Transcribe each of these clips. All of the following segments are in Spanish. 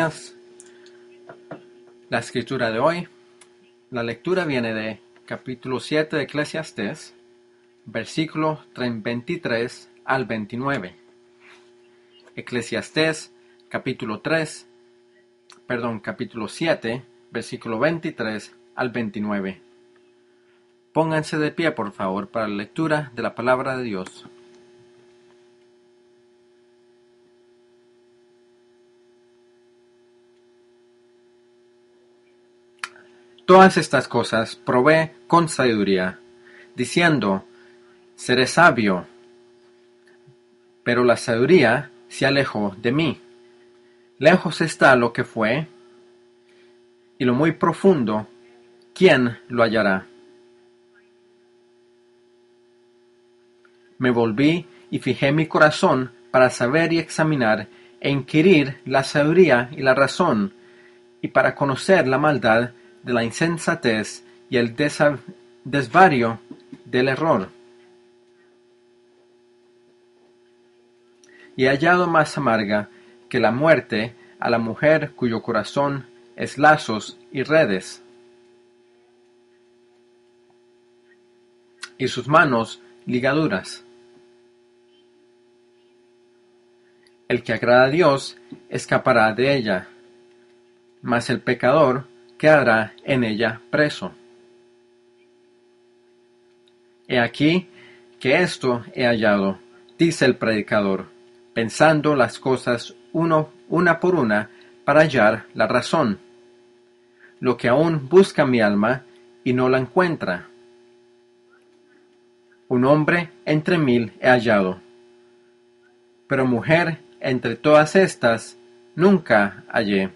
La escritura de hoy, la lectura viene de capítulo 7 de Eclesiastés, versículo 23 al 29. Eclesiastés, capítulo 7, versículo 23 al 29. Pónganse de pie, por favor, para la lectura de la palabra de Dios. Todas estas cosas probé con sabiduría, diciendo, seré sabio. Pero la sabiduría se alejó de mí. Lejos está lo que fue, y lo muy profundo, ¿quién lo hallará? Me volví y fijé mi corazón para saber y examinar e inquirir la sabiduría y la razón, y para conocer la maldad de la insensatez y el desvarío del error. Y he hallado más amarga que la muerte a la mujer cuyo corazón es lazos y redes, y sus manos ligaduras. El que agrada a Dios escapará de ella, mas el pecador quedará en ella preso. He aquí que esto he hallado, dice el predicador, pensando las cosas una por una para hallar la razón. Lo que aún busca mi alma y no la encuentra. Un hombre entre 1000 he hallado, pero mujer entre todas estas nunca hallé.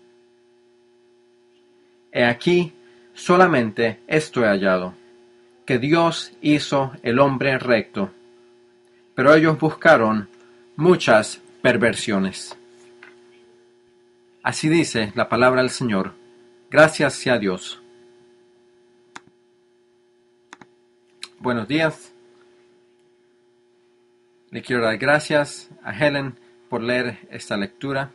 He aquí solamente esto he hallado, que Dios hizo el hombre recto, pero ellos buscaron muchas perversiones. Así dice la palabra del Señor. Gracias sea a Dios. Buenos días. Le quiero dar gracias a Helen por leer esta lectura.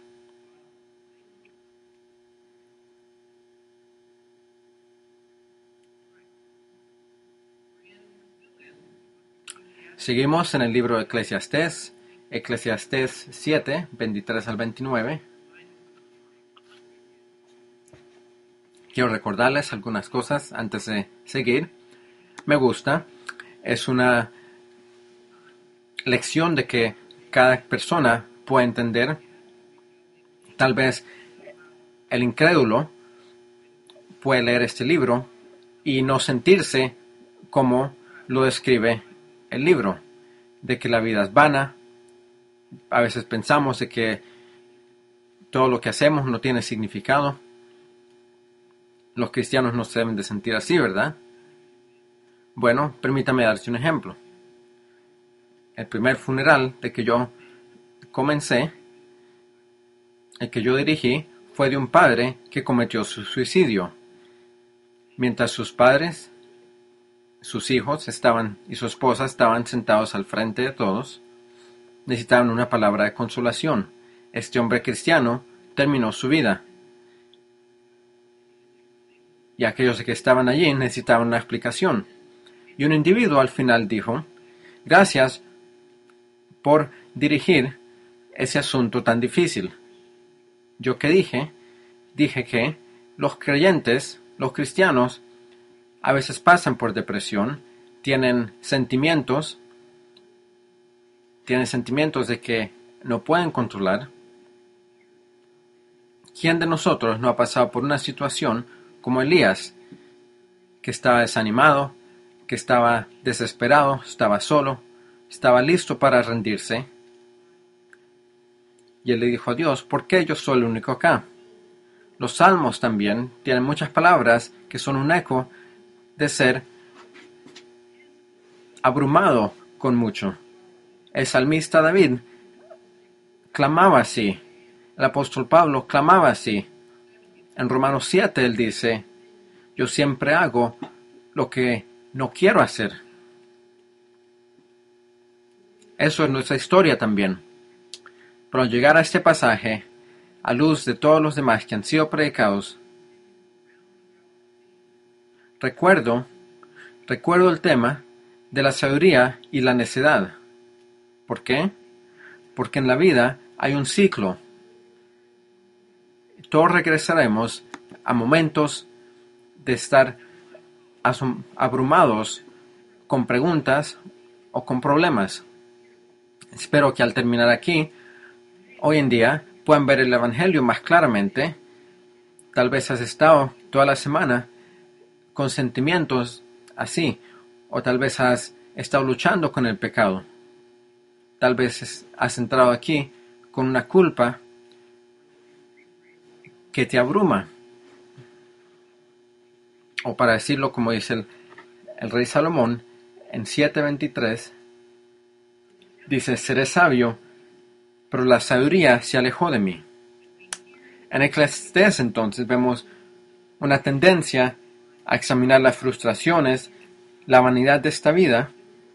Seguimos en el libro de Eclesiastés, Eclesiastés 7, 23 al 29. Quiero recordarles algunas cosas antes de seguir. Me gusta. Es una lección de que cada persona puede entender. Tal vez el incrédulo puede leer este libro y no sentirse como lo describe el libro, de que la vida es vana. A veces pensamos de que todo lo que hacemos no tiene significado. Los cristianos no se deben de sentir así, ¿verdad? Bueno, permítame darse un ejemplo. El primer funeral de que yo comencé, el que yo dirigí, fue de un padre que cometió su suicidio. Mientras sus padres, sus hijos y su esposa estaban sentados al frente de todos, necesitaban una palabra de consolación. Este hombre cristiano terminó su vida. Y aquellos que estaban allí necesitaban una explicación. Y un individuo al final dijo, gracias por dirigir ese asunto tan difícil. ¿Yo qué dije? Dije que los creyentes, los cristianos, a veces pasan por depresión, tienen sentimientos de que no pueden controlar. ¿Quién de nosotros no ha pasado por una situación como Elías, que estaba desanimado, que estaba desesperado, estaba solo, estaba listo para rendirse? Y él le dijo a Dios, ¿por qué yo soy el único acá? Los salmos también tienen muchas palabras que son un eco de ser abrumado con mucho. El salmista David clamaba así. El apóstol Pablo clamaba así. En Romanos 7 él dice, yo siempre hago lo que no quiero hacer. Eso es nuestra historia también. Pero al llegar a este pasaje, a luz de todos los demás que han sido predicados. Recuerdo el tema de la sabiduría y la necedad. ¿Por qué? Porque en la vida hay un ciclo. Todos regresaremos a momentos de estar abrumados con preguntas o con problemas. Espero que al terminar aquí, hoy en día, puedan ver el Evangelio más claramente. Tal vez has estado toda la semana con sentimientos así, o tal vez has estado luchando con el pecado. Tal vez has entrado aquí con una culpa que te abruma. O para decirlo como dice el rey Salomón en 7:23, dice: seré sabio, pero la sabiduría se alejó de mí. En Eclesiastés entonces vemos una tendencia a examinar las frustraciones, la vanidad de esta vida.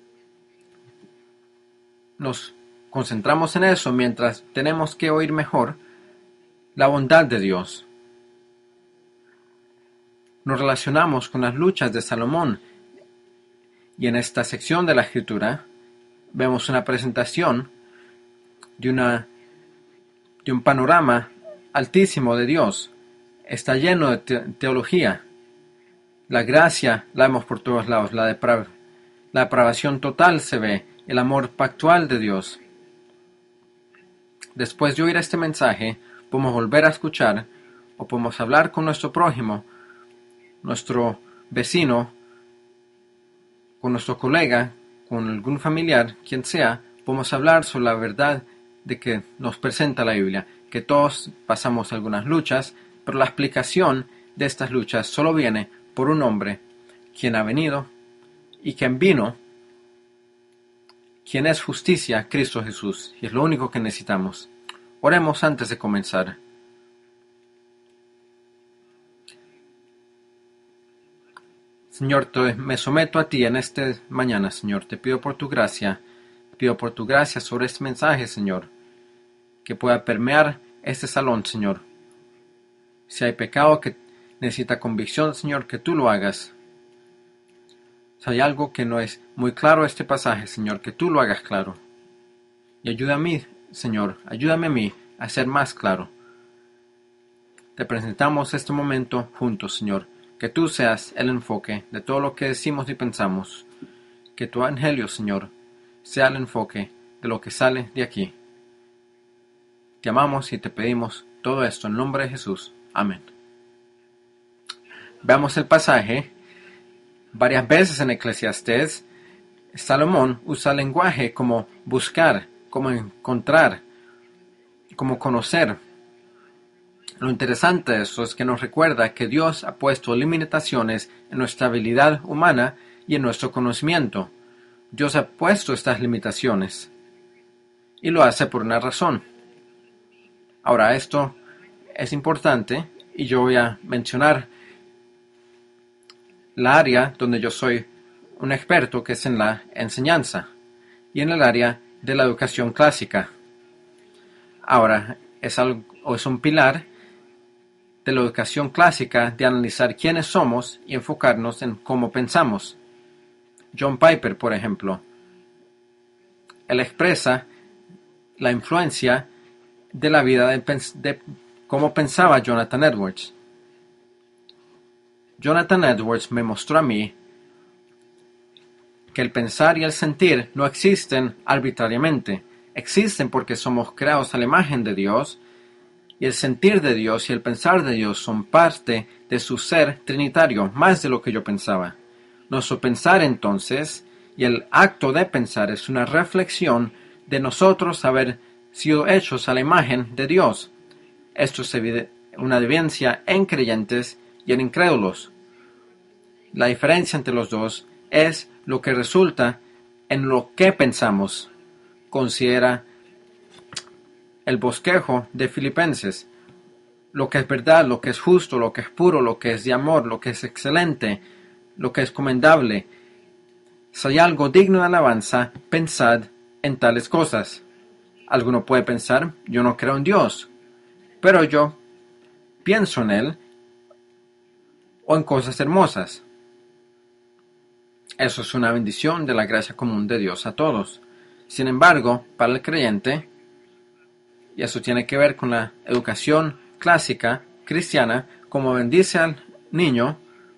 Nos concentramos en eso mientras tenemos que oír mejor la bondad de Dios. Nos relacionamos con las luchas de Salomón y en esta sección de la Escritura vemos una presentación de un panorama altísimo de Dios. Está lleno de teología. La gracia la vemos por todos lados. La depravación total se ve. El amor pactual de Dios. Después de oír este mensaje, podemos volver a escuchar o podemos hablar con nuestro prójimo, nuestro vecino, con nuestro colega, con algún familiar, quien sea. Podemos hablar sobre la verdad de que nos presenta la Biblia, que todos pasamos algunas luchas, pero la explicación de estas luchas solo viene por un hombre, quien ha venido y quien vino, quien es justicia, Cristo Jesús, y es lo único que necesitamos. Oremos antes de comenzar. Señor, me someto a ti en esta mañana, Señor. Te pido por tu gracia, sobre este mensaje, Señor, que pueda permear este salón, Señor. Si hay pecado que necesita convicción, Señor, que tú lo hagas. Si hay algo que no es muy claro este pasaje, Señor, que tú lo hagas claro. Y ayuda a mí, Señor, ayúdame a mí a ser más claro. Te presentamos este momento juntos, Señor. Que tú seas el enfoque de todo lo que decimos y pensamos. Que tu evangelio, Señor, sea el enfoque de lo que sale de aquí. Te amamos y te pedimos todo esto en nombre de Jesús. Amén. Veamos el pasaje. Varias veces en Eclesiastés, Salomón usa el lenguaje como buscar, como encontrar, como conocer. Lo interesante de eso es que nos recuerda que Dios ha puesto limitaciones en nuestra habilidad humana y en nuestro conocimiento. Dios ha puesto estas limitaciones y lo hace por una razón. Ahora, esto es importante y yo voy a mencionar la área donde yo soy un experto, que es en la enseñanza y en el área de la educación clásica. Ahora, es un pilar de la educación clásica de analizar quiénes somos y enfocarnos en cómo pensamos. John Piper, por ejemplo, él expresa la influencia de la vida de cómo pensaba Jonathan Edwards. Jonathan Edwards me mostró a mí que el pensar y el sentir no existen arbitrariamente, existen porque somos creados a la imagen de Dios. Y el sentir de Dios y el pensar de Dios son parte de su ser trinitario, más de lo que yo pensaba. Nuestro pensar entonces, y el acto de pensar, es una reflexión de nosotros haber sido hechos a la imagen de Dios. Esto es una evidencia en creyentes y en incrédulos. La diferencia entre los dos es lo que resulta en lo que pensamos. Considera el bosquejo de Filipenses: lo que es verdad, lo que es justo, lo que es puro, lo que es de amor, lo que es excelente, lo que es comendable. Si hay algo digno de alabanza, pensad en tales cosas. Alguno puede pensar: yo no creo en Dios, pero yo pienso en él o en cosas hermosas. Eso es una bendición de la gracia común de Dios a todos. Sin embargo, para el creyente, y eso tiene que ver con la educación clásica cristiana, como bendice al niño,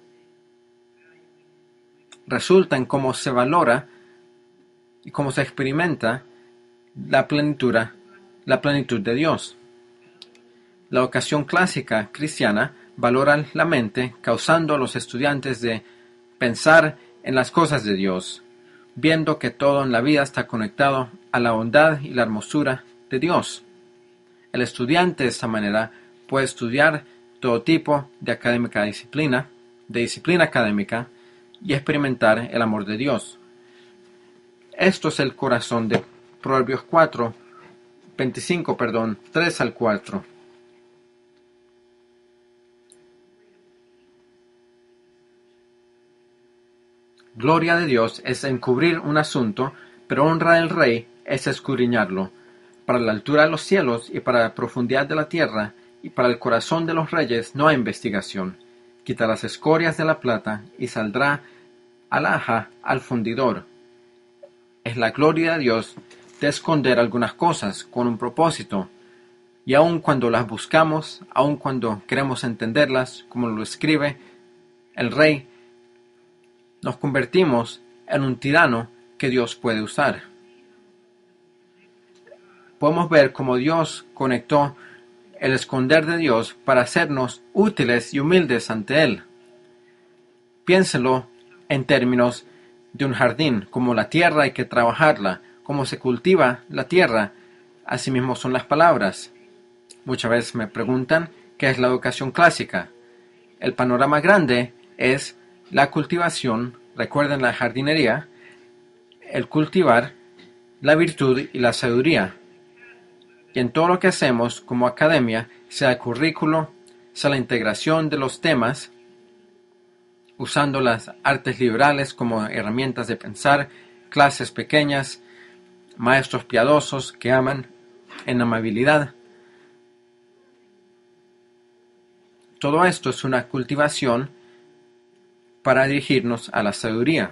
resulta en cómo se valora y cómo se experimenta la plenitud de Dios. La educación clásica cristiana valora la mente, causando a los estudiantes de pensar en las cosas de Dios, viendo que todo en la vida está conectado a la bondad y la hermosura de Dios. El estudiante de esta manera puede estudiar todo tipo de disciplina académica y experimentar el amor de Dios. Esto es el corazón de Proverbios 3 al 4. Gloria de Dios es encubrir un asunto, pero honra del rey es escudriñarlo. Para la altura de los cielos y para la profundidad de la tierra y para el corazón de los reyes no hay investigación. Quita las escorias de la plata y saldrá alhaja al fundidor. Es la gloria de Dios de esconder algunas cosas con un propósito, y aun cuando las buscamos, aun cuando queremos entenderlas, como lo escribe el rey, nos convertimos en un tirano que Dios puede usar. Podemos ver cómo Dios conectó el esconder de Dios para hacernos útiles y humildes ante Él. Piénselo en términos de un jardín, como la tierra hay que trabajarla, cómo se cultiva la tierra, asimismo son las palabras. Muchas veces me preguntan qué es la educación clásica. El panorama grande es la cultivación, recuerden la jardinería, el cultivar la virtud y la sabiduría. Y en todo lo que hacemos como academia, sea el currículo, sea la integración de los temas, usando las artes liberales como herramientas de pensar, clases pequeñas, maestros piadosos que aman en amabilidad. Todo esto es una cultivación para dirigirnos a la sabiduría.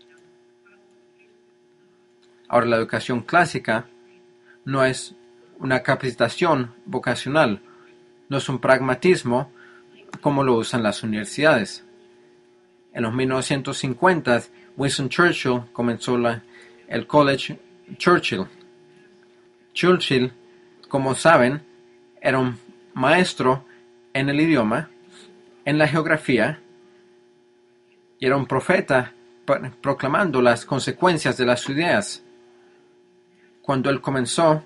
Ahora, la educación clásica no es una capacitación vocacional, no es un pragmatismo como lo usan las universidades. En los 1950, Winston Churchill comenzó el College Churchill. Churchill, como saben, era un maestro en el idioma, en la geografía, y era un profeta proclamando las consecuencias de las ideas. Cuando él comenzó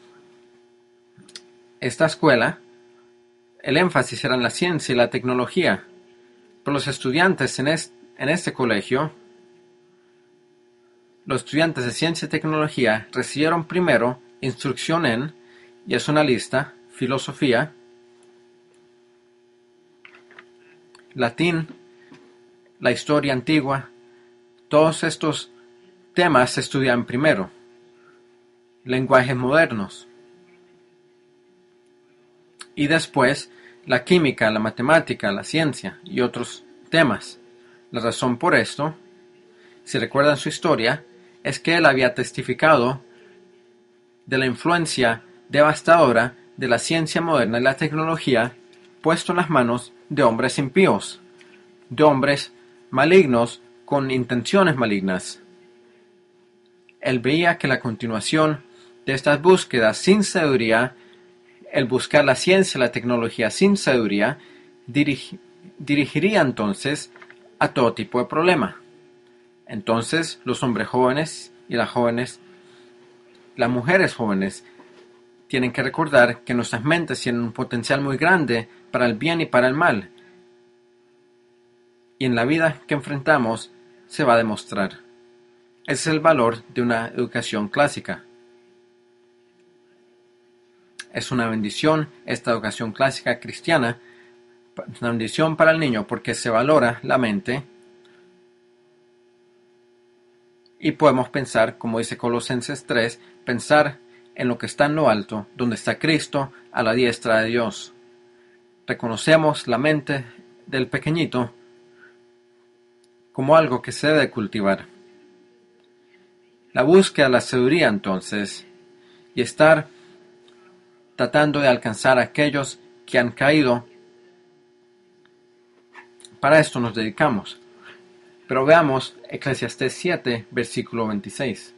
esta escuela, el énfasis era en la ciencia y la tecnología. Pero los estudiantes en este colegio, los estudiantes de ciencia y tecnología recibieron primero instrucción en, y es una lista, filosofía, latín, la historia antigua. Todos estos temas se estudian primero. Lenguajes modernos. Y después la química, la matemática, la ciencia y otros temas. La razón por esto, si recuerdan su historia, es que él había testificado de la influencia devastadora de la ciencia moderna y la tecnología puesto en las manos de hombres impíos, de hombres malignos con intenciones malignas. Él veía que la continuación de estas búsquedas sin sabiduría, el buscar la ciencia y la tecnología sin sabiduría, dirigiría entonces a todo tipo de problema. Entonces los hombres jóvenes y las mujeres jóvenes, tienen que recordar que nuestras mentes tienen un potencial muy grande para el bien y para el mal. Y en la vida que enfrentamos se va a demostrar. Ese es el valor de una educación clásica. Es una bendición esta educación clásica cristiana, una bendición para el niño porque se valora la mente y podemos pensar, como dice Colosenses 3, pensar en lo que está en lo alto, donde está Cristo a la diestra de Dios. Reconocemos la mente del pequeñito como algo que se debe cultivar. La búsqueda de la sabiduría, entonces, y estar tratando de alcanzar a aquellos que han caído, para esto nos dedicamos. Pero veamos Eclesiastés 7, versículo 26.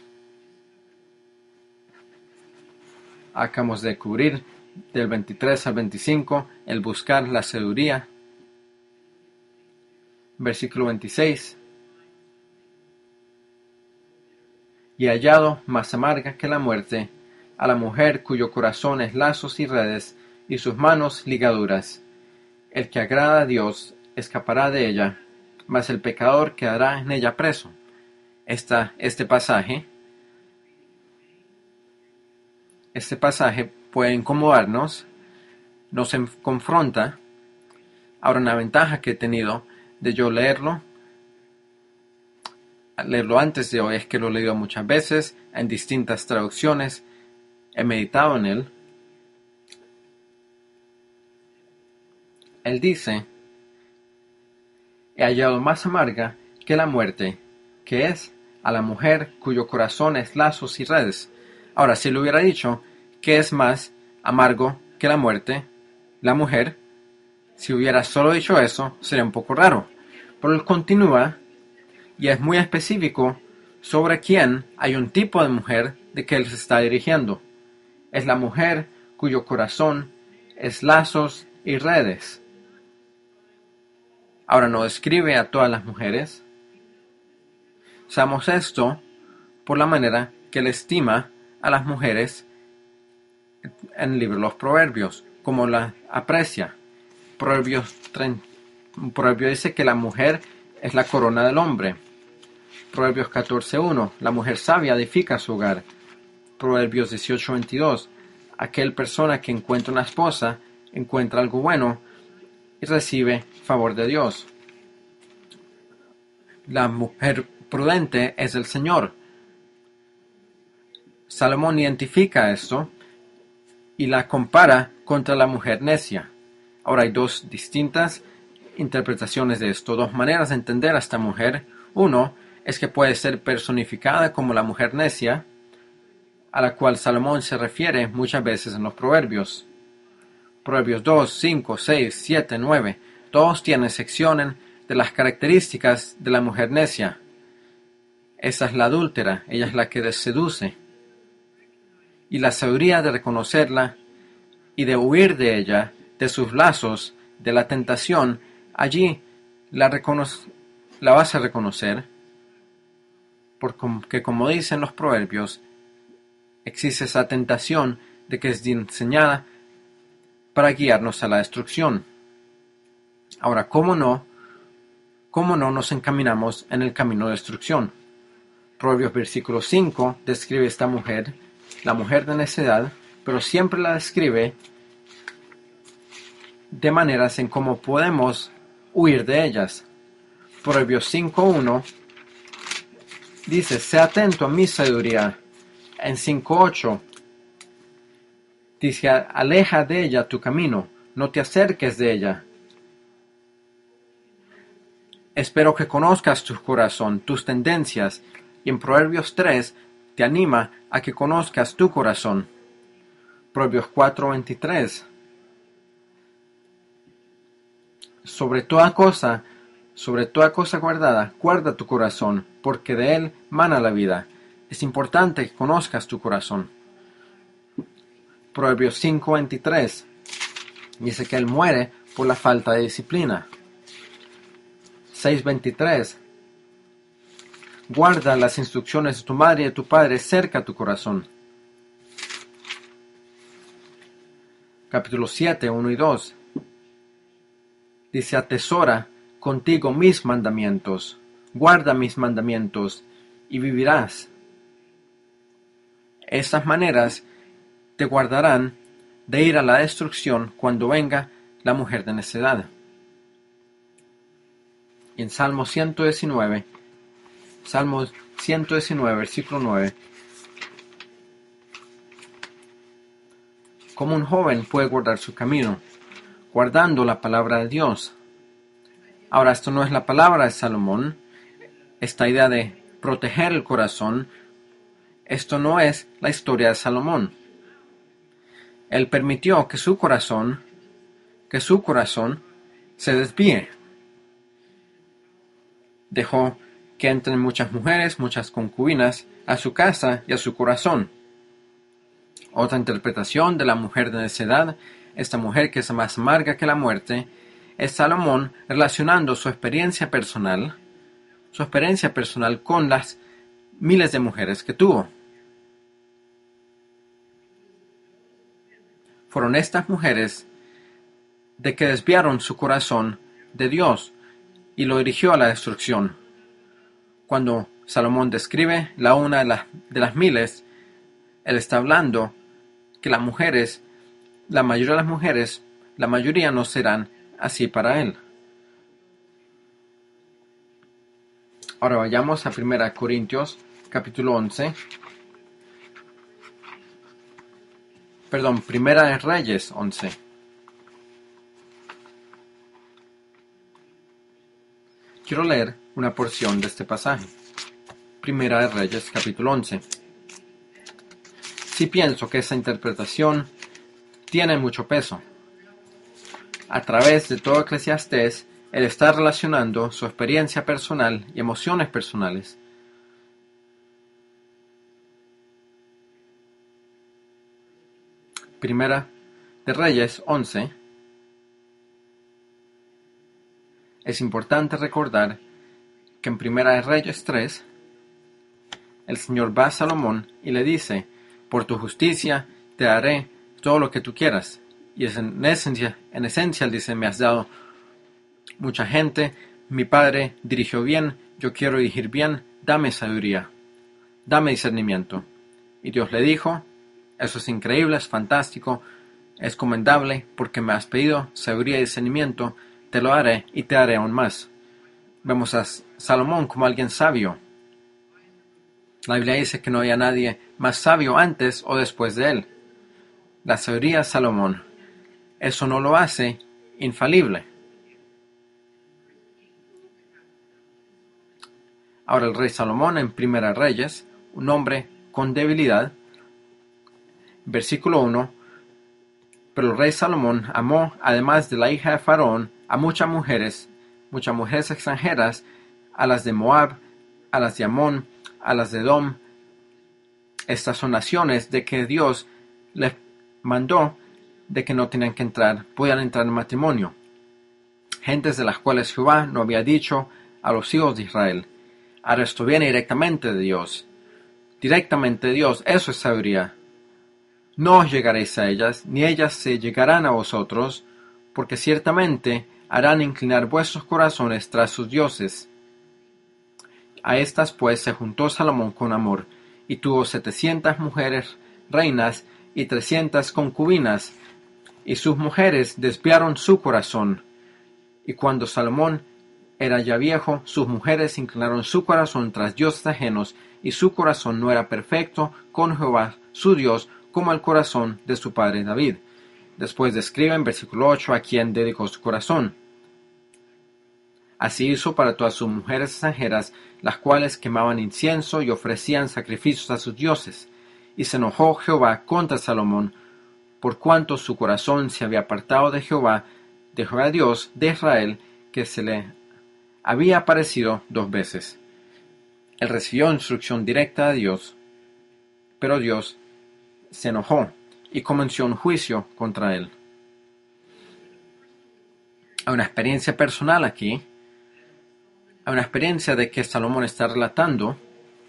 Acabamos de cubrir del 23 al 25 el buscar la sabiduría. Versículo 26. Y hallado más amarga que la muerte a la mujer cuyo corazón es lazos y redes y sus manos ligaduras. El que agrada a Dios escapará de ella, mas el pecador quedará en ella preso. Este pasaje puede incomodarnos, nos confronta. Ahora, una ventaja que he tenido de yo leerlo antes de hoy es que lo he leído muchas veces, en distintas traducciones, he meditado en él. Él dice: he hallado más amarga que la muerte, que es a la mujer cuyo corazón es lazos y redes. Ahora, si le hubiera dicho que es más amargo que la muerte, la mujer, si hubiera solo dicho eso, sería un poco raro. Pero él continúa y es muy específico sobre quién hay un tipo de mujer de que él se está dirigiendo. Es la mujer cuyo corazón es lazos y redes. Ahora, no describe a todas las mujeres. Sabemos esto por la manera que él estima a las mujeres en el libro de los Proverbios, como la aprecia. Proverbio dice que la mujer es la corona del hombre. Proverbios 14:1, la mujer sabia edifica su hogar. Proverbios 18:22, aquel persona que encuentra una esposa encuentra algo bueno y recibe favor de Dios. La mujer prudente es el Señor. Salomón identifica esto y la compara contra la mujer necia. Ahora hay dos distintas interpretaciones de esto, dos maneras de entender a esta mujer. Uno es que puede ser personificada como la mujer necia, a la cual Salomón se refiere muchas veces en los Proverbios. Proverbios 2, 5, 6, 7, 9, todos tienen secciones de las características de la mujer necia. Esa es la adúltera, ella es la que seduce. Y la sabiduría de reconocerla y de huir de ella, de sus lazos, de la tentación, allí la vas a reconocer, porque como dicen los Proverbios, existe esa tentación de que es diseñada para guiarnos a la destrucción. Ahora, ¿cómo no nos encaminamos en el camino de destrucción? Proverbios versículo 5 describe a esta mujer, la mujer de necedad, pero siempre la describe de maneras en cómo podemos huir de ellas. Proverbios 5:1 dice: sé atento a mi sabiduría. En 5:8 dice: aleja de ella tu camino, no te acerques de ella. Espero que conozcas tu corazón, tus tendencias. Y en Proverbios 3 te anima a que conozcas tu corazón. Proverbios 4:23. Sobre toda cosa guardada, guarda tu corazón, porque de él mana la vida. Es importante que conozcas tu corazón. Proverbios 5:23 dice que él muere por la falta de disciplina. 6:23 guarda las instrucciones de tu madre y de tu padre cerca a tu corazón. Capítulo 7, 1 y 2 dice: atesora contigo mis mandamientos, guarda mis mandamientos y vivirás. Estas maneras te guardarán de ir a la destrucción cuando venga la mujer de necedad. Y en Salmo 119, versículo 9, como un joven puede guardar su camino, guardando la palabra de Dios. Ahora, esto no es la palabra de Salomón, esta idea de proteger el corazón, esto no es la historia de Salomón. Él permitió que su corazón se desvíe. Dejó que entren muchas mujeres, muchas concubinas, a su casa y a su corazón. Otra interpretación de la mujer de necedad, esta mujer que es más amarga que la muerte, es Salomón relacionando su experiencia personal con las miles de mujeres que tuvo. Fueron estas mujeres de que desviaron su corazón de Dios y lo dirigió a la destrucción. Cuando Salomón describe la una de las miles, él está hablando que las mujeres, la mayoría de las mujeres, la mayoría no serán así para él. Ahora vayamos a 1 Corintios capítulo 11. Perdón, 1 Reyes 11. Quiero leer una porción de este pasaje. 1 Reyes capítulo 11. Sí pienso que esa interpretación tiene mucho peso. A través de todo Eclesiastés, él está relacionando su experiencia personal y emociones personales. Primera de Reyes 11. Es importante recordar que en Primera de Reyes 3, el Señor va a Salomón y le dice: por tu justicia te daré todo lo que tú quieras. Y es en esencia, él dice: me has dado mucha gente, mi padre dirigió bien, yo quiero dirigir bien, dame sabiduría, dame discernimiento. Y Dios le dijo: eso es increíble, es fantástico, es comendable, porque me has pedido sabiduría y discernimiento, te lo haré y te haré aún más. Vemos a Salomón como alguien sabio. La Biblia dice que no había nadie más sabio antes o después de él. La sabiduría de Salomón, eso no lo hace infalible. Ahora el rey Salomón en Primera Reyes, un hombre con debilidad, versículo 1, pero el rey Salomón amó, además de la hija de Faraón, a muchas mujeres extranjeras, a las de Moab, a las de Amón, a las de Edom. Estas son naciones de que Dios les mandó de que no tenían que entrar, podían entrar en matrimonio. Gentes de las cuales Jehová no había dicho a los hijos de Israel. Ahora esto viene directamente de Dios. Directamente de Dios, eso es sabiduría. No os llegaréis a ellas, ni ellas se llegarán a vosotros, porque ciertamente harán inclinar vuestros corazones tras sus dioses. A estas pues se juntó Salomón con amor, y tuvo 700 mujeres reinas y 300 concubinas, y sus mujeres desviaron su corazón. Y cuando Salomón era ya viejo, sus mujeres inclinaron su corazón tras dioses ajenos, y su corazón no era perfecto con Jehová su Dios, como el corazón de su padre David. Después describe en versículo 8 a quien dedicó su corazón. Así hizo para todas sus mujeres extranjeras, las cuales quemaban incienso y ofrecían sacrificios a sus dioses. Y se enojó Jehová contra Salomón, por cuanto su corazón se había apartado de Jehová Dios de Israel, que se le había aparecido 2 veces. Él recibió instrucción directa de Dios, pero Dios se enojó y comenzó un juicio contra él. Hay una experiencia personal aquí. Hay una experiencia de que Salomón está relatando.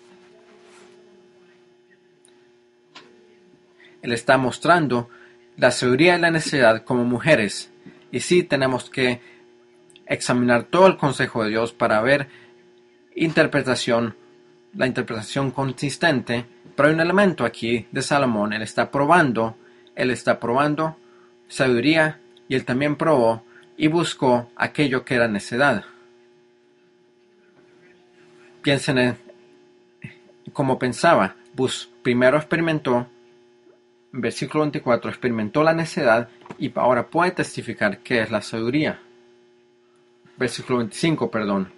Él está mostrando la sabiduría y la necesidad como mujeres. Y sí tenemos que examinar todo el consejo de Dios para ver la interpretación consistente. Pero hay un elemento aquí de Salomón. Él está probando sabiduría, y él también probó y buscó aquello que era necedad. Piensen en cómo pensaba. Primero experimentó en versículo 24, experimentó la necedad y ahora puede testificar qué es la sabiduría. Versículo 25, perdón.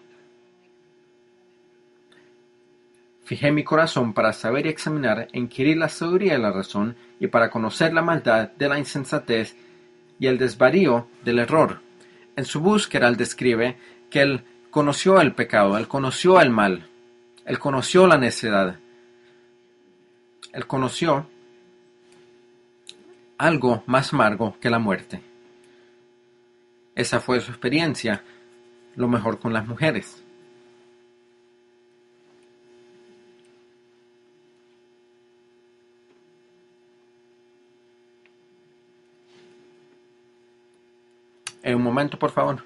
Fijé mi corazón para saber y examinar, inquirir la sabiduría y la razón, y para conocer la maldad de la insensatez y el desvarío del error. En su búsqueda él describe que él conoció el pecado, él conoció el mal, él conoció la necedad, él conoció algo más amargo que la muerte. Esa fue su experiencia, lo mejor con las mujeres. Un momento, por favor.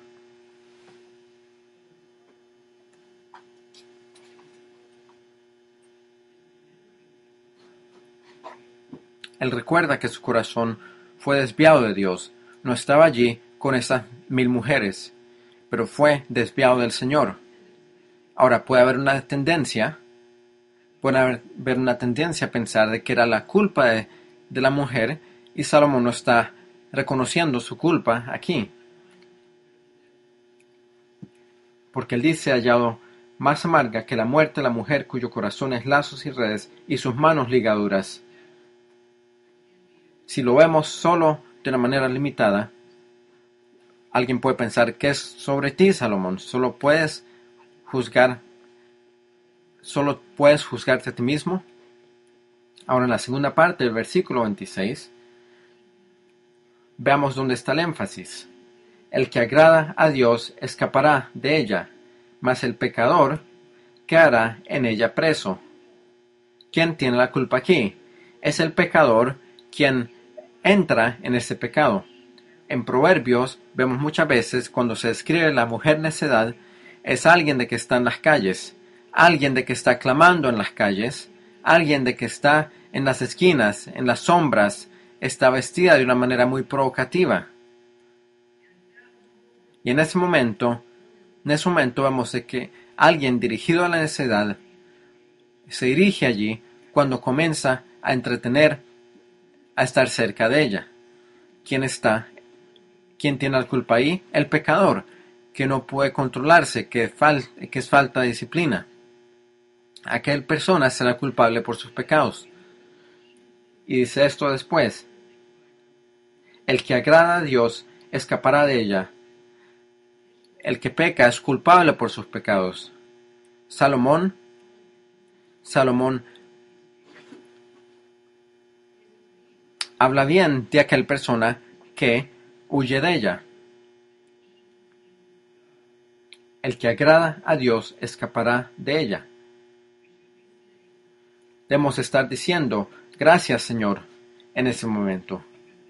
Él recuerda que su corazón fue desviado de Dios. No estaba allí con esas 1000 mujeres, pero fue desviado del Señor. Ahora puede haber una tendencia a pensar de que era la culpa de la mujer, y Salomón no está reconociendo su culpa aquí. Porque él dice: hallado más amarga que la muerte la mujer cuyo corazón es lazos y redes y sus manos ligaduras. Si lo vemos solo de una manera limitada, alguien puede pensar que es sobre ti, Salomón. Solo puedes juzgarte a ti mismo. Ahora, en la segunda parte del versículo 26, veamos dónde está el énfasis. El que agrada a Dios escapará de ella, mas el pecador quedará en ella preso. ¿Quién tiene la culpa aquí? Es el pecador quien entra en ese pecado. En Proverbios vemos muchas veces cuando se describe la mujer necedad, es alguien de que está en las calles, alguien de que está clamando en las calles, alguien de que está en las esquinas, en las sombras, está vestida de una manera muy provocativa. Y en ese momento vemos de que alguien dirigido a la necedad se dirige allí cuando comienza a entretener, a estar cerca de ella. ¿Quién tiene la culpa ahí? El pecador, que no puede controlarse, que es falta de disciplina. Aquella persona será culpable por sus pecados. Y dice esto después: el que agrada a Dios escapará de ella. El que peca es culpable por sus pecados. Salomón habla bien de aquella persona que huye de ella. El que agrada a Dios escapará de ella. Debemos estar diciendo: gracias, Señor, en ese momento.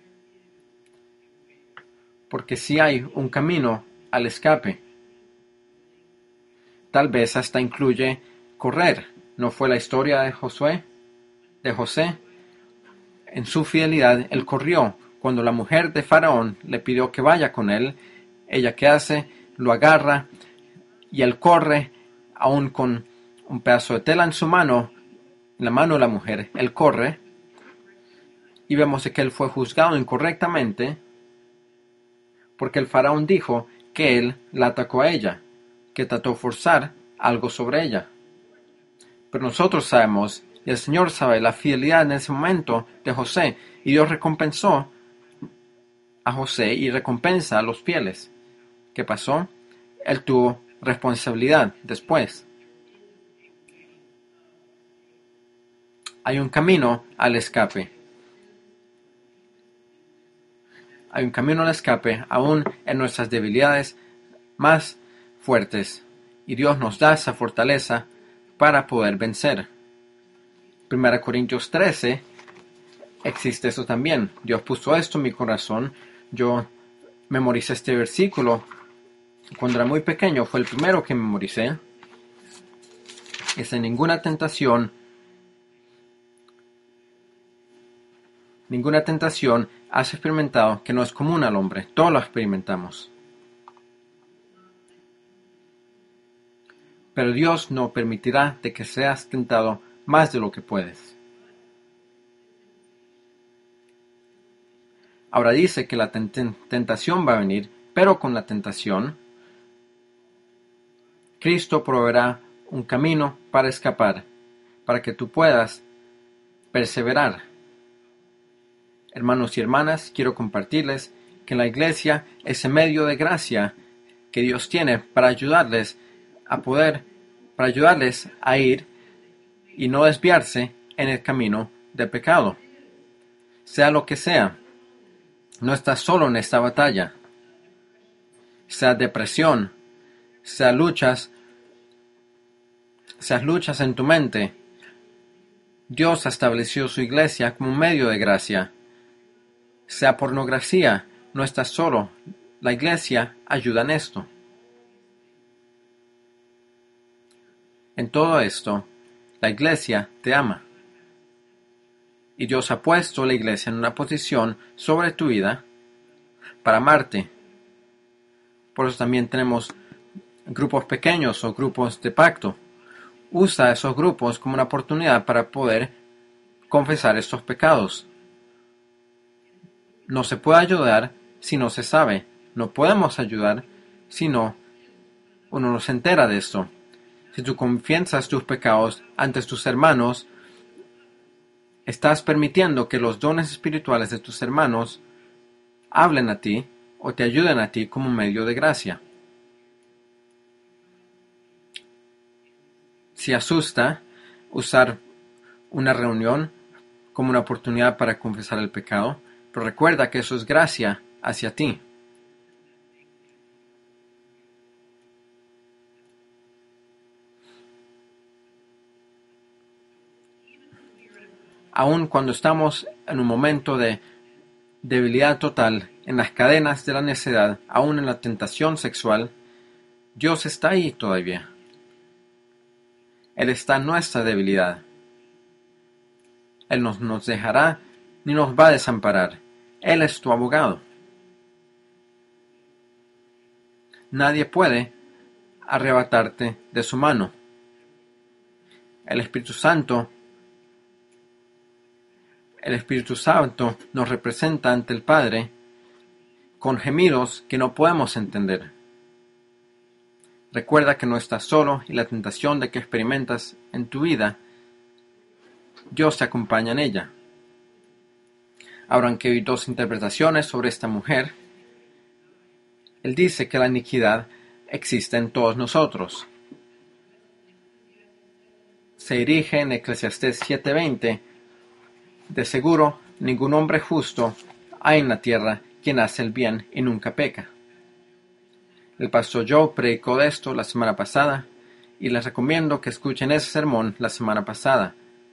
Porque si hay un camino al escape, tal vez hasta incluye correr. ¿No fue la historia de José? En su fidelidad, él corrió. Cuando la mujer de Faraón le pidió que vaya con él, ella, ¿qué hace? Lo agarra y él corre, aún con un pedazo de tela en su mano, en la mano de la mujer. Él corre y vemos que él fue juzgado incorrectamente porque el Faraón dijo que él la atacó a ella, que trató de forzar algo sobre ella. Pero nosotros sabemos, y el Señor sabe, la fidelidad en ese momento de José, y Dios recompensó a José y recompensa a los fieles. ¿Qué pasó? Él tuvo responsabilidad después. Hay un camino al escape. Hay un camino al escape aún en nuestras debilidades más fuertes, y Dios nos da esa fortaleza para poder vencer. 1 Corintios 13 existe eso también. Dios puso esto en mi corazón. Yo memoricé este versículo cuando era muy pequeño. Fue el primero que memoricé. Es: en ninguna tentación has experimentado que no es común al hombre. Todos lo experimentamos. Pero Dios no permitirá de que seas tentado más de lo que puedes. Ahora dice que la tentación va a venir, pero con la tentación, Cristo proveerá un camino para escapar, para que tú puedas perseverar. Hermanos y hermanas, quiero compartirles que la iglesia es ese medio de gracia que Dios tiene para ayudarles a ir y no desviarse en el camino del pecado. Sea lo que sea, no estás solo en esta batalla. Sea depresión, sean luchas en tu mente. Dios ha establecido su iglesia como un medio de gracia. Sea pornografía, no estás solo. La iglesia ayuda en esto. En todo esto, la iglesia te ama. Y Dios ha puesto a la iglesia en una posición sobre tu vida para amarte. Por eso también tenemos grupos pequeños o grupos de pacto. Usa esos grupos como una oportunidad para poder confesar estos pecados. No se puede ayudar si no se sabe. No podemos ayudar si uno no se entera de esto. Si tú confiesas tus pecados ante tus hermanos, estás permitiendo que los dones espirituales de tus hermanos hablen a ti o te ayuden a ti como medio de gracia. Si asusta usar una reunión como una oportunidad para confesar el pecado, pero recuerda que eso es gracia hacia ti. Aun cuando estamos en un momento de debilidad total, en las cadenas de la necedad, aun en la tentación sexual, Dios está ahí todavía. Él está en nuestra debilidad. Él no nos dejará ni nos va a desamparar. Él es tu abogado. Nadie puede arrebatarte de su mano. El Espíritu Santo nos representa ante el Padre con gemidos que no podemos entender. Recuerda que no estás solo y la tentación de que experimentas en tu vida, Dios te acompaña en ella. Ahora, aunque hay dos interpretaciones sobre esta mujer, él dice que la iniquidad existe en todos nosotros. Se dirige en Eclesiastés 7:20, de seguro ningún hombre justo hay en la tierra quien hace el bien y nunca peca. El pastor Joe predicó de esto la semana pasada y les recomiendo que escuchen ese sermón la semana pasada.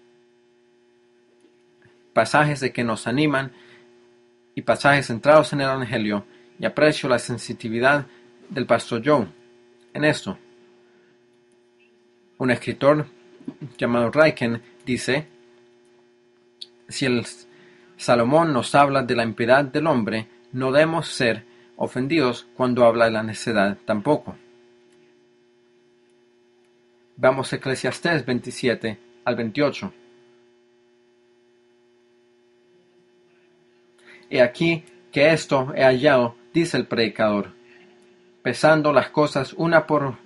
Pasajes de que nos animan y pasajes centrados en el Evangelio, y aprecio la sensitividad del pastor Joe en esto. Un escritor llamado Ryken dice: si el Salomón nos habla de la impiedad del hombre, no debemos ser ofendidos cuando habla de la necedad tampoco. Vamos a Eclesiastés 27 al 28. He aquí que esto he hallado, dice el predicador, pesando las cosas una por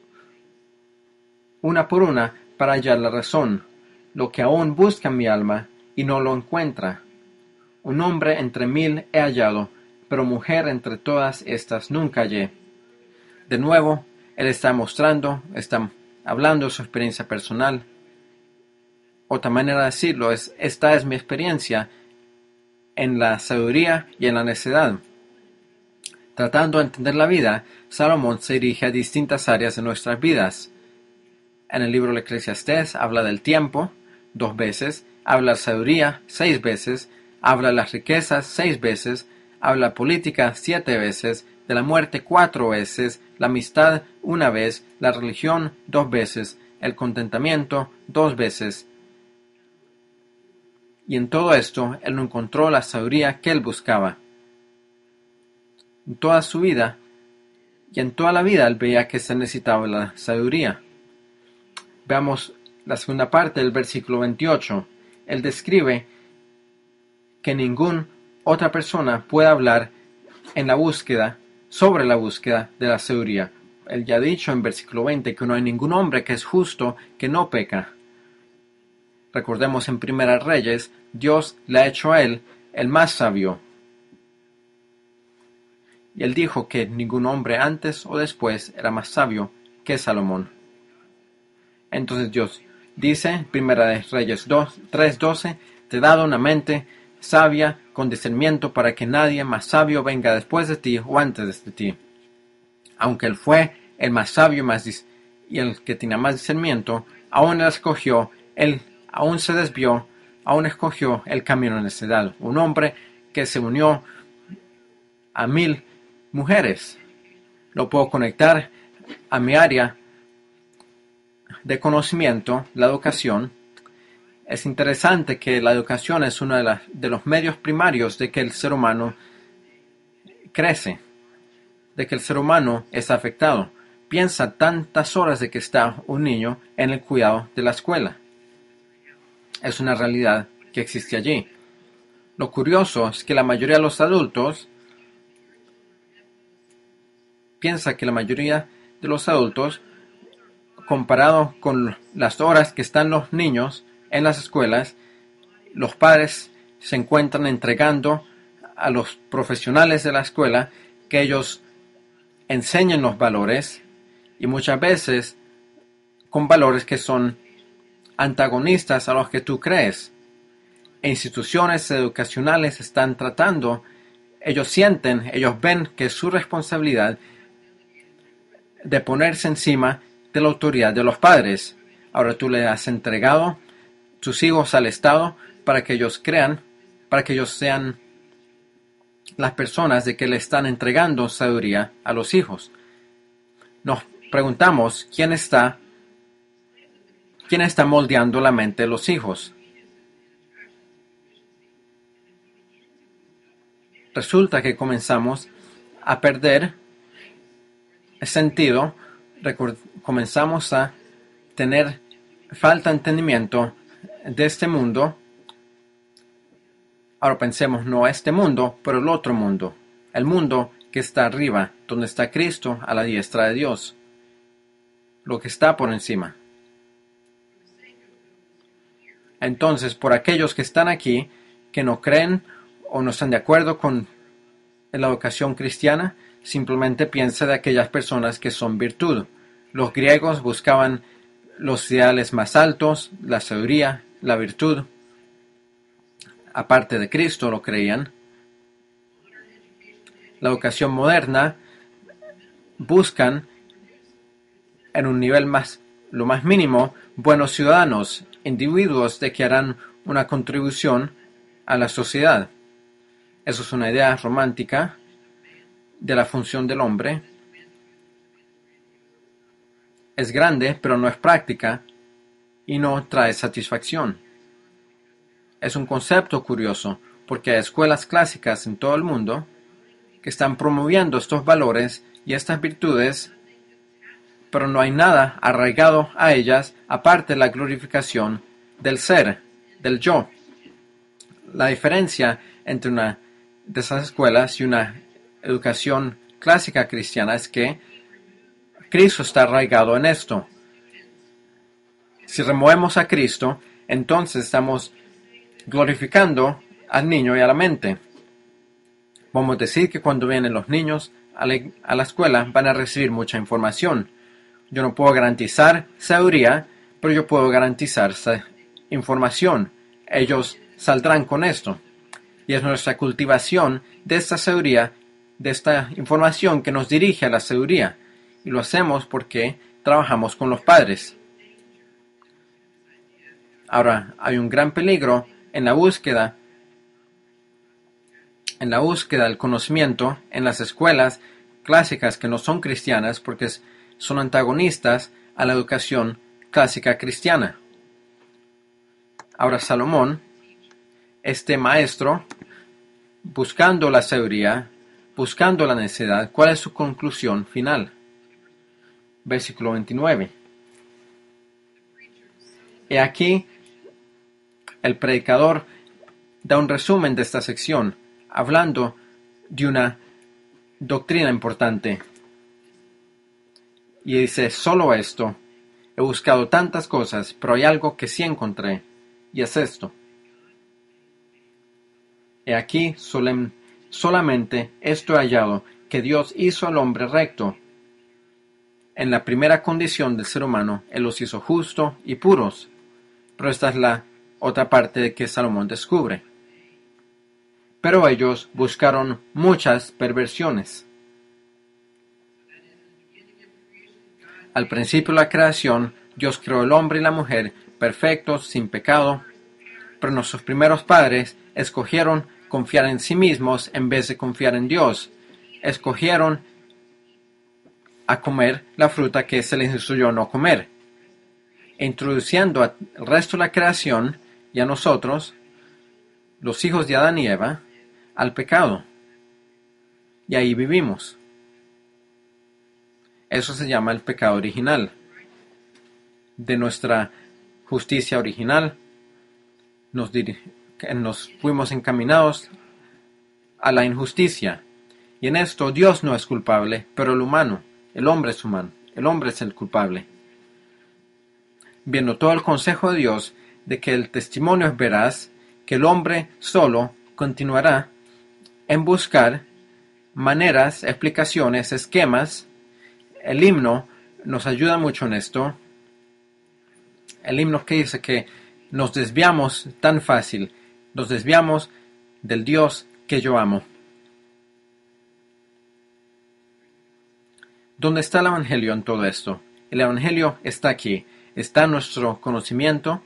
una para hallar la razón, lo que aún busca mi alma y no lo encuentra. Un hombre entre 1000 he hallado, pero mujer entre todas estas nunca hallé. De nuevo, él está hablando de su experiencia personal. Otra manera de decirlo es: esta es mi experiencia en la sabiduría y en la necedad. Tratando de entender la vida, Salomón se dirige a distintas áreas de nuestras vidas. En el libro de Eclesiastés habla del tiempo 2 veces, habla de sabiduría 6 veces, habla de las riquezas 6 veces, habla de política 7 veces, de la muerte 4 veces, la amistad 1 vez, la religión 2 veces, el contentamiento 2 veces. Y en todo esto, él no encontró la sabiduría que él buscaba. En toda su vida, y en toda la vida, él veía que se necesitaba la sabiduría. Veamos la segunda parte del versículo 28. Él describe que ningún otra persona pueda hablar en la búsqueda, sobre la búsqueda de la sabiduría. Él ya ha dicho en versículo 20 que no hay ningún hombre que es justo que no peca. Recordemos en Primera Reyes, Dios le ha hecho a él el más sabio. Y él dijo que ningún hombre antes o después era más sabio que Salomón. Entonces Dios dice, Primera de Reyes 3:12, te he dado una mente sabia con discernimiento para que nadie más sabio venga después de ti o antes de ti. Aunque él fue el más sabio y el que tenía más discernimiento, aún él escogió, él aún se desvió, aún escogió el camino de necedad. Un hombre que se unió a 1000 mujeres. Lo puedo conectar a mi área de conocimiento, la educación. Es interesante que la educación es uno de los medios primarios de que el ser humano crece, de que el ser humano es afectado. Piensa tantas horas de que está un niño en el cuidado de la escuela. Es una realidad que existe allí. Lo curioso es que la mayoría de los adultos piensa que la mayoría de los adultos, comparado con las horas que están los niños en las escuelas, los padres se encuentran entregando a los profesionales de la escuela que ellos enseñen los valores, y muchas veces con valores que son antagonistas a los que tú crees. Instituciones educacionales están tratando, ellos ven que es su responsabilidad de ponerse encima de la autoridad de los padres. Ahora tú le has entregado tus hijos al Estado para que ellos crean, para que ellos sean las personas de que le están entregando sabiduría a los hijos. Nos preguntamos quién está moldeando la mente de los hijos. Resulta que comenzamos a perder sentido, comenzamos a tener falta de entendimiento de este mundo. Ahora pensemos, no este mundo, pero el otro mundo. El mundo que está arriba, donde está Cristo a la diestra de Dios. Lo que está por encima. Entonces, por aquellos que están aquí, que no creen o no están de acuerdo con la educación cristiana, simplemente piensa de aquellas personas que son virtud. Los griegos buscaban los ideales más altos, la sabiduría, la virtud. Aparte de Cristo lo creían. La educación moderna buscan en un nivel lo más mínimo, buenos ciudadanos, individuos de que harán una contribución a la sociedad. Eso es una idea romántica de la función del hombre. Es grande, pero no es práctica y no trae satisfacción. Es un concepto curioso, porque hay escuelas clásicas en todo el mundo que están promoviendo estos valores y estas virtudes, pero no hay nada arraigado a ellas aparte de la glorificación del ser, del yo. La diferencia entre una de esas escuelas y una educación clásica cristiana es que Cristo está arraigado en esto. Si removemos a Cristo, entonces estamos glorificando al niño y a la mente. Vamos a decir que cuando vienen los niños a la escuela van a recibir mucha información. Yo no puedo garantizar sabiduría, pero yo puedo garantizar información. Ellos saldrán con esto. Y es nuestra cultivación de esta sabiduría, de esta información que nos dirige a la sabiduría. Y lo hacemos porque trabajamos con los padres. Ahora, hay un gran peligro en la búsqueda del conocimiento en las escuelas clásicas que no son cristianas, porque son antagonistas a la educación clásica cristiana. Ahora Salomón, este maestro, buscando la sabiduría, buscando la necedad, ¿cuál es su conclusión final? Versículo 29. Y aquí el predicador da un resumen de esta sección. hablando de una doctrina importante. Y dice, solo esto. He buscado tantas cosas, pero hay algo que sí encontré, y es esto. He aquí solamente esto he hallado, que Dios hizo al hombre recto. En la primera condición del ser humano, Él los hizo justos y puros. Pero esta es la otra parte de que Salomón descubre. Pero ellos buscaron muchas perversiones. Al principio de la creación, Dios creó el hombre y la mujer perfectos, sin pecado, pero nuestros primeros padres escogieron confiar en sí mismos en vez de confiar en Dios. Escogieron a comer la fruta que se les instruyó no comer, introduciendo al resto de la creación y a nosotros, los hijos de Adán y Eva, al pecado. Y ahí vivimos. Eso se llama el pecado original. De nuestra justicia original, nos fuimos encaminados a la injusticia. Y en esto Dios no es culpable, pero el humano, el hombre es humano, el hombre es el culpable. Viendo todo el consejo de Dios de que el testimonio es veraz, que el hombre solo continuará en buscar maneras, explicaciones, esquemas. El himno nos ayuda mucho en esto. El himno que dice que nos desviamos tan fácil, nos desviamos del Dios que yo amo. ¿Dónde está el Evangelio en todo esto? El Evangelio está aquí, está en nuestro conocimiento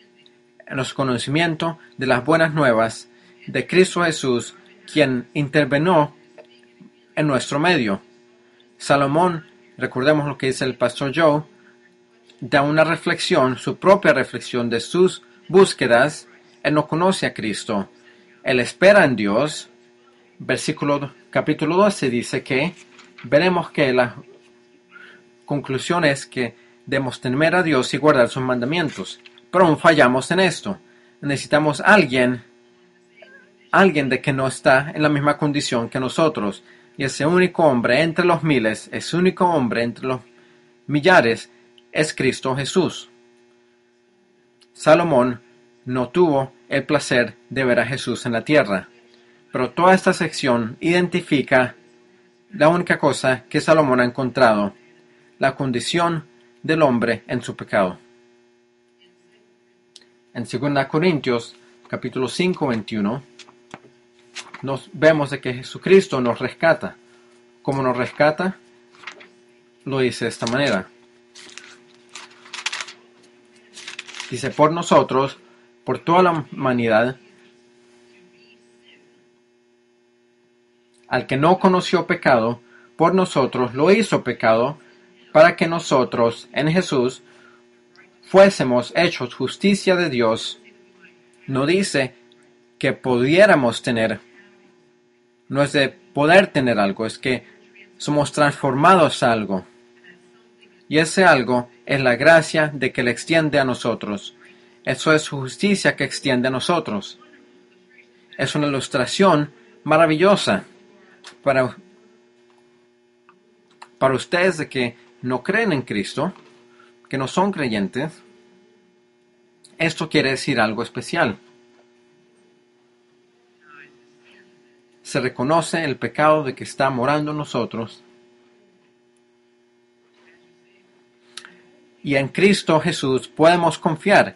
de las buenas nuevas de Cristo Jesús, quien intervino en nuestro medio. Salomón, recordemos lo que dice el pastor Joe, da una reflexión, su propia reflexión de sus búsquedas. Él no conoce a Cristo. Él espera en Dios. Capítulo 12 dice que veremos que la conclusión es que debemos temer a Dios y guardar sus mandamientos. Pero aún fallamos en esto. Necesitamos alguien de que no está en la misma condición que nosotros. Y ese único hombre entre los miles, ese único hombre entre los millares, es Cristo Jesús. Salomón no tuvo el placer de ver a Jesús en la tierra, pero toda esta sección identifica la única cosa que Salomón ha encontrado, la condición del hombre en su pecado. En 2 Corintios, capítulo 5, 21, vemos de que Jesucristo nos rescata. ¿Cómo nos rescata? Lo dice de esta manera. Dice, por nosotros, por toda la humanidad, al que no conoció pecado, por nosotros lo hizo pecado, para que nosotros, en Jesús, fuésemos hechos justicia de Dios. No dice que pudiéramos tener, no es de poder tener algo, es que somos transformados a algo. Y ese algo es la gracia de que le extiende a nosotros. Eso es su justicia que extiende a nosotros. Es una ilustración maravillosa para ustedes de que no creen en Cristo, que no son creyentes. Esto quiere decir algo especial. Se reconoce el pecado de que está morando en nosotros. Y en Cristo Jesús podemos confiar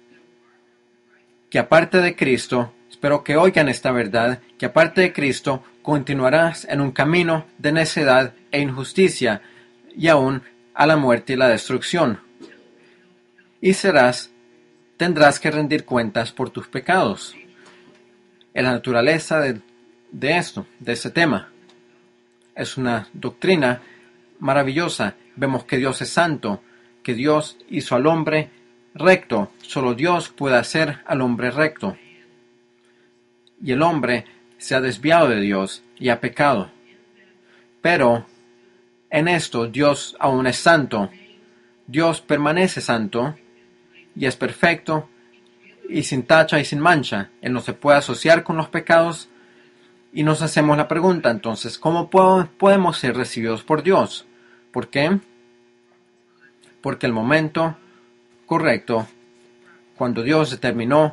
que aparte de Cristo, espero que oigan esta verdad, que aparte de Cristo continuarás en un camino de necedad e injusticia y aún a la muerte y la destrucción. Y tendrás que rendir cuentas por tus pecados. En la naturaleza de este tema. Es una doctrina maravillosa. Vemos que Dios es santo, que Dios hizo al hombre recto. Solo Dios puede hacer al hombre recto. Y el hombre se ha desviado de Dios y ha pecado. Pero en esto Dios aún es santo. Dios permanece santo y es perfecto y sin tacha y sin mancha. Él no se puede asociar con los pecados Y nos hacemos la pregunta, entonces, ¿cómo podemos ser recibidos por Dios? ¿Por qué? Porque el momento correcto, cuando Dios determinó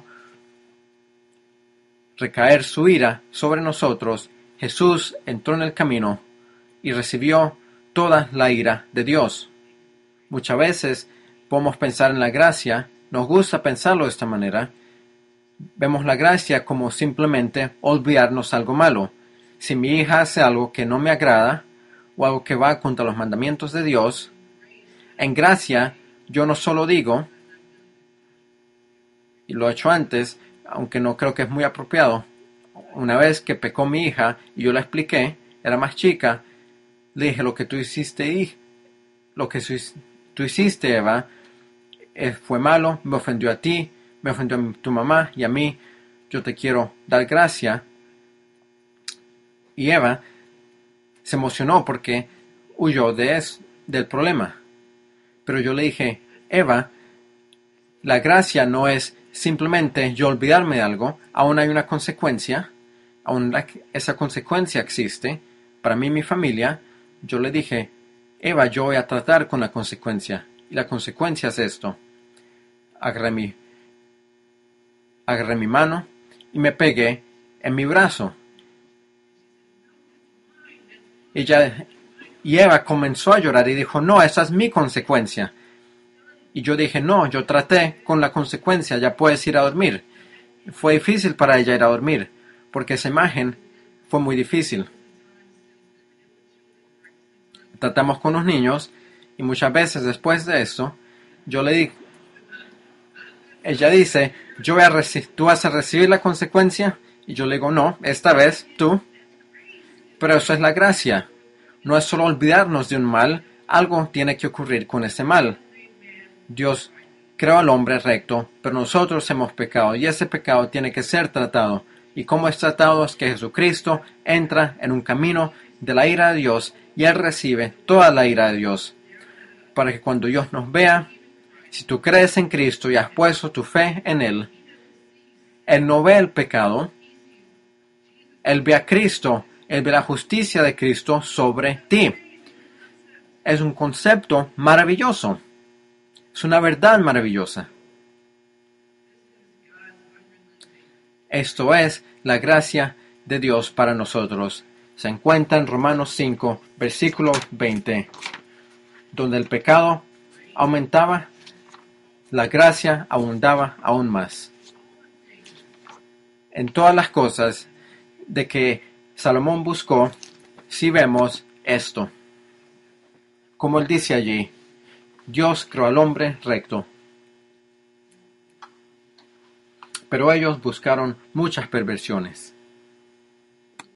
recaer su ira sobre nosotros, Jesús entró en el camino y recibió toda la ira de Dios. Muchas veces podemos pensar en la gracia, nos gusta pensarlo de esta manera. Vemos la gracia como simplemente olvidarnos algo malo. Si mi hija hace algo que no me agrada o algo que va contra los mandamientos de Dios, en gracia yo no solo digo, y lo he hecho antes, aunque no creo que es muy apropiado, una vez que pecó mi hija y yo la expliqué, era más chica, le dije, lo que tú hiciste, tú hiciste, Eva, fue malo, me ofendió a ti, me ofendió a tu mamá y a mí, yo te quiero dar gracia. Y Eva se emocionó porque huyó del problema. Pero yo le dije, Eva, la gracia no es simplemente yo olvidarme de algo, aún hay una consecuencia, esa consecuencia existe, para mí y mi familia. Yo le dije, Eva, yo voy a tratar con la consecuencia, y la consecuencia es esto. Agarré mi mano y me pegué en mi brazo. Y Eva comenzó a llorar y dijo, no, esa es mi consecuencia. Y yo dije, no, yo traté con la consecuencia, ya puedes ir a dormir. Fue difícil para ella ir a dormir, porque esa imagen fue muy difícil. Tratamos con los niños y muchas veces después de esto, ella dice, tú vas a recibir la consecuencia, y yo le digo, no, esta vez tú. Pero eso es la gracia. No es solo olvidarnos de un mal, algo tiene que ocurrir con ese mal. Dios creó al hombre recto, pero nosotros hemos pecado y ese pecado tiene que ser tratado. Y como es tratado es que Jesucristo entra en un camino de la ira de Dios y Él recibe toda la ira de Dios. Para que cuando Dios nos vea, si tú crees en Cristo y has puesto tu fe en Él, Él no ve el pecado, Él ve a Cristo, Él ve la justicia de Cristo sobre ti. Es un concepto maravilloso. Es una verdad maravillosa. Esto es la gracia de Dios para nosotros. Se encuentra en Romanos 5, versículo 20, donde el pecado aumentaba, la gracia abundaba aún más. En todas las cosas de que Salomón buscó, si vemos esto. Como él dice allí, Dios creó al hombre recto, pero ellos buscaron muchas perversiones.